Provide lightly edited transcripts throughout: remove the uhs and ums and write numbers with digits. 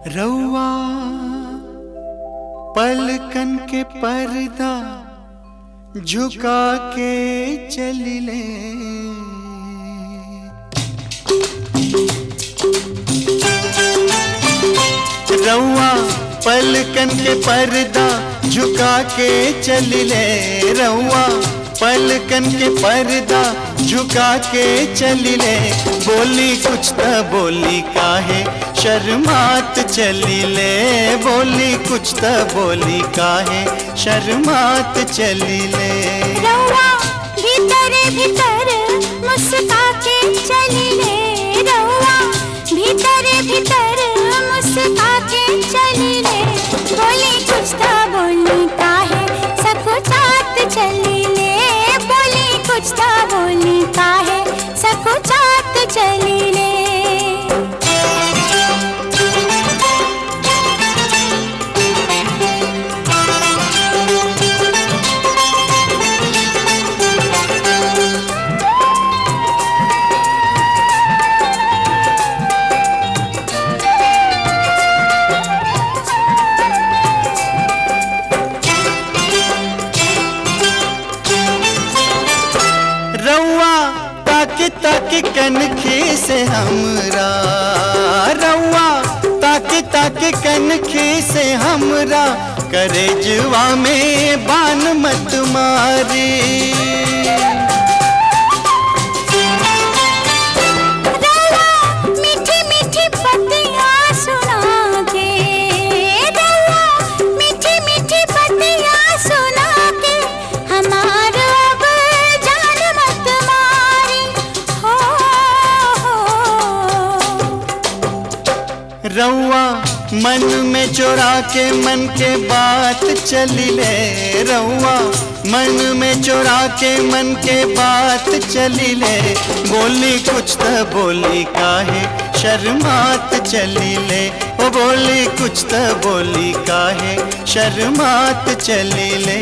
रउआ पलकन के पर्दा झुका के चलिले, रउआ पलकन के पर्दा झुका के चलिले, रउआ पलकन के पर्दा झुका के चलिले। बोली कुछ त बोली काहे शर्मात चलिले, बोली कुछ त बोली काहे शर्मात चलिले। रउआ भीतर भीतर मुस्का के चलिले, रउआ भीतर भीतर मुस्का के चलिले। बोली कुछ त बोली काहे सकुचात चलिले, बोली कुछ त बोली काहे सकुचात चलिले। ताकि कनखी से हमरा, रउआ ताकि कनखी से हमरा करेजवा में बान मत मारी। मीठी मीठी पत्तियां सुना के, रउआ मीठी मीठी पत्तियां सुना के हमार अब जान मत मारी। रउआ मन में चोरा के मन के बात चलिले, रउआ मन में चोरा के मन के बात चलिले। बोली कुछ त बोली काहे शर्मात चलिले, ओ बोली कुछ त बोली काहे शर्मात चलिले।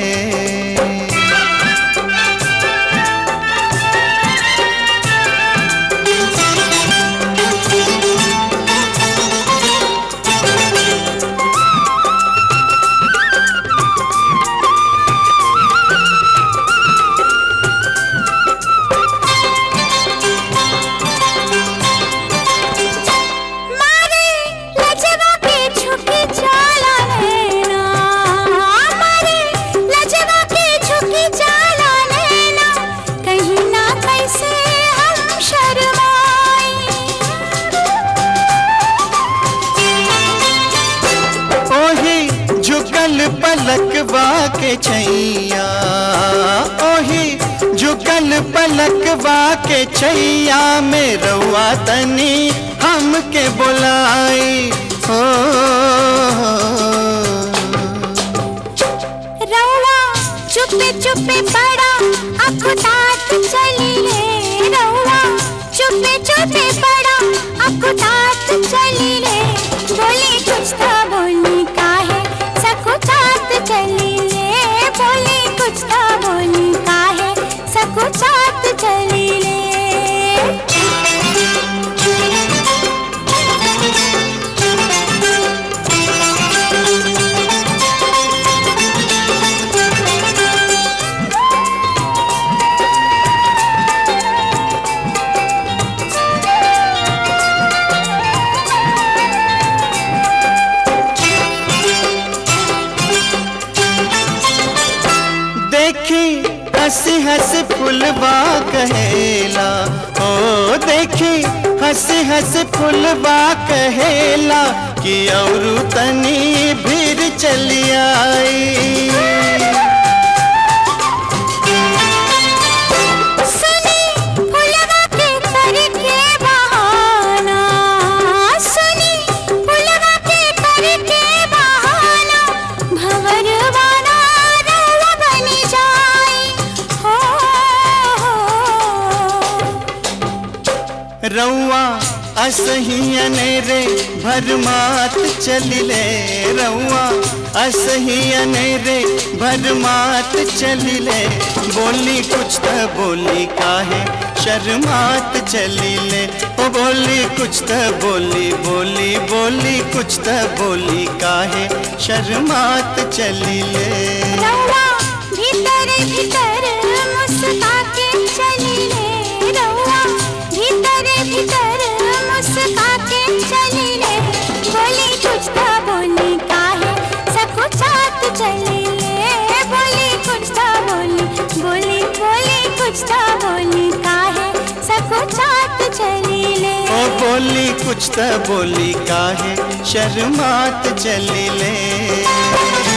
पलकवा के छैया, ओही झुकल पलकवा के छैया में रउआ तनी हमके बुलाई। हो रउआ चुपे चुपे बड़ा अकुतात चलिले, रउआ चुपे चुपे बड़ा अकुतात चलिले। बोली कुछ त बोली काहे सकुचात चलिले, बोली कुछ त बोली काहे सकुचात चलिले। हंसी हंसी फुलवा कहेला, ओ देखी हंसी हंसी फुलवा कहेला कि और तनी भीड़ चली आई। रउआ असही अनेरे भरमात चलिले, रउआ असही अनेरे भरमात चलिले। बोली कुछ त बोली काहे शर्मात चलिले, ओ बोली कुछ त बोली बोली बोली। बोली कुछ त बोली काहे शर्मात चली ले। रउआ भीतर भीतर मुस्का के चली ले, रउआ भीतर भीतर मुस्का के चली ले। बोली कुछ त बोली काहे सकुचात चली ले, बोली कुछ त बोली, बोली बोली कुछ त बोली काहे सकुचात चली ले। ओ बोली कुछ त बोली काहे शर्मात चली ले।